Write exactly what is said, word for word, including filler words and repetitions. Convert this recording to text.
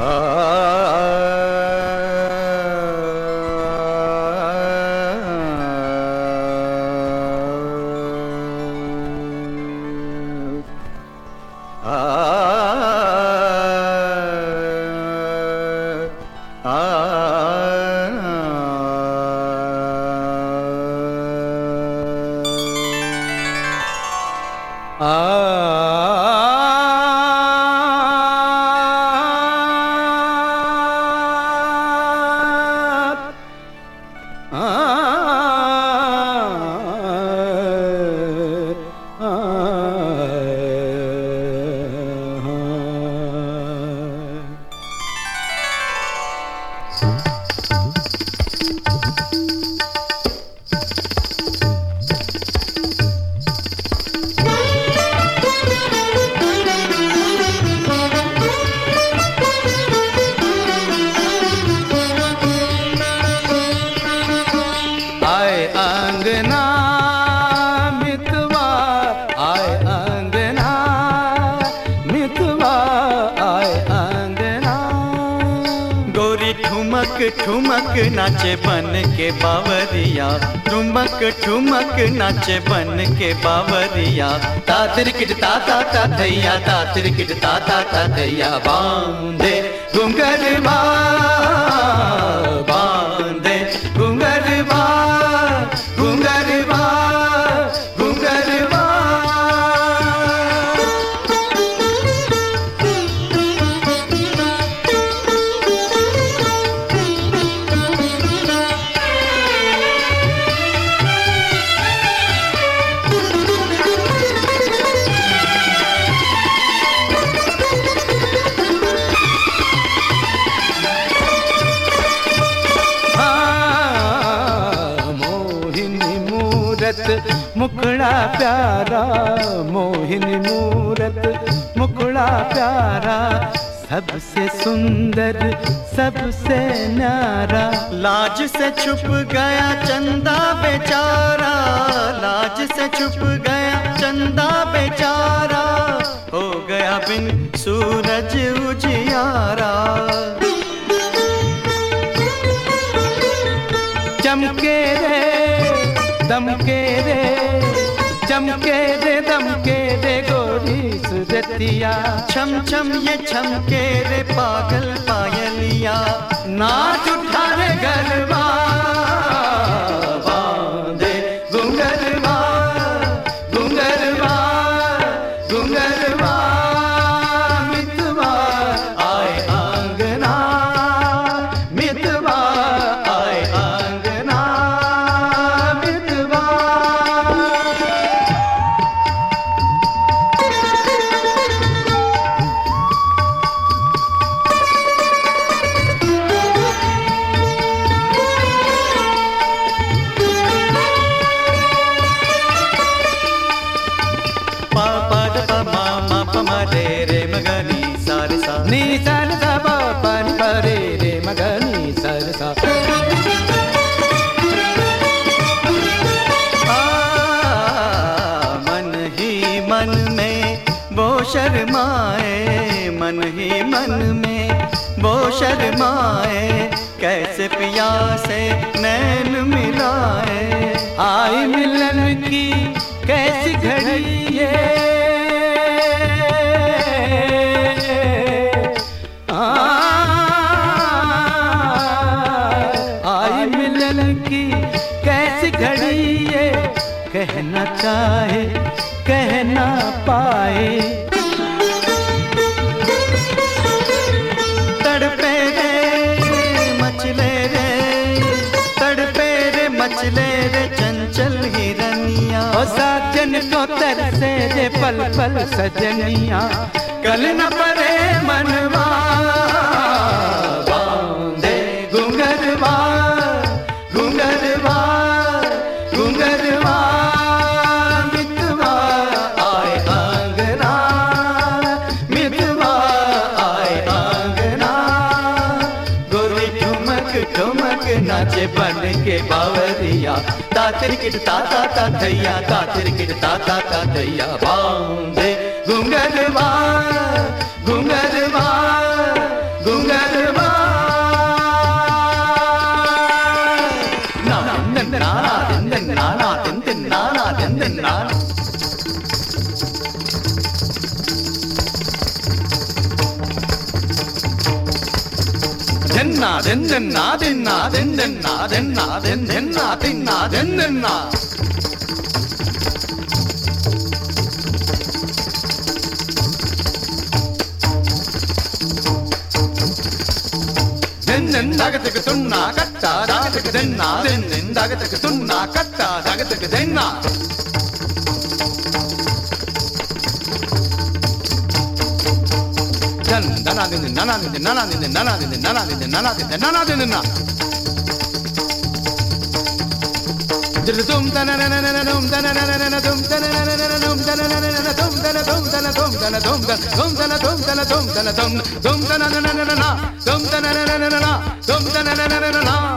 ठुमक नाचे बन के बावरिया, ठुमक ठुमक नाचे बन के बावरिया। तातिर किट ताता ता थैया, तातिर किट ताता ता थैया। बांधे घुंघरवा बांधे घुंघरवा घुंघरवा घुंघरवा। मुखड़ा प्यारा मोहिनी मूरत, मुखड़ा प्यारा सबसे सुंदर सबसे न्यारा। लाज से छुप गया चंदा बेचारा, लाज से छुप गया चंदा बेचारा। हो गया बिन सूरज उजियारा। चमके रे दमके रे, चमके रे दमके रे गोरी सुरतिया। छम छम ये छमके रे पागल पायलिया। नाच उठा रे गरबा बांधे घुंघरवा घुंघरवा घुंघरवा। मितवा आए आंगना, मितवा आए आंगना। नी सा सा पा पा नी पा रे रे म ग नी सा सा। मन ही मन में वो शर्माए, मन ही मन में वो शर्माए। कैसे पिया से नैन मिलाए। आई मिलन की कैसी घड़ी ये, की कैसी घड़ी ये। कहना चाहे कह ना पाए। तड़पे रे मचले रे, तड़पे रे मचले रे चंचल हिरनिया। ओ साजन को तरसे रे पल पल सजनिया। कल न परे मनवा बांधे घुंघरवा घुंघरवा घुंघरवा। मितवा आए आंगना, मितवा आए आंगना। गोरी ठुमक ठुमक नाचे बन के बावरिया। तातिर किट ताता ता थैया, तातिर किट ताता ता थैया। बांधे घुंघरवा घुंघरवा घुंघरवा। na den den na na den den na na den den na na den den na den na den den na den na den den na den na den den na den na den den na den den dagatak tunna katta dagatak denna den den dagatak tunna katta dagatak denna dan dana den nana den nana den nana den nana den nana den nana den nana dum dana dana dana dum dana dana dum dana dana dum dana dana dum dana dum dana dum dana dum dana dum dana dum dana dum dana dum dum dana dana dana dum dana dana dana dum dana dana dana